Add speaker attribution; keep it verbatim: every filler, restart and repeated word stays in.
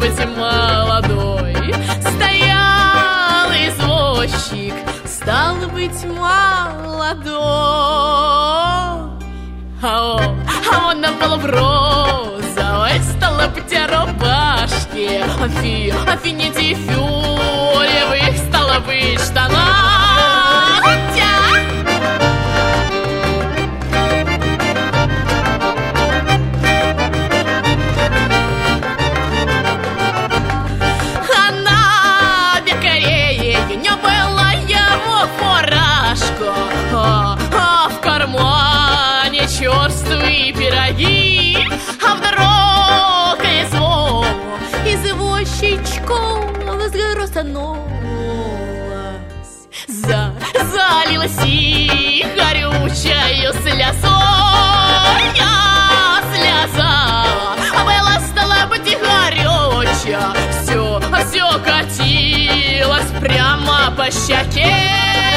Speaker 1: быть, молодой. Стоял извозчик, стал быть, молодой. А он, а он на пол в розовой, стала быть, рубашки. Афи, афинити фюлевых, стала быть, штанах. Она бекарее, не была его фуражка, а, а в кармане черствые пироги, а в дорогу извол извозчичком сгрустанулась, за, залилась и горючая слезой, я слеза, а была стала быть и горючая, все, все катилось прямо по щеке.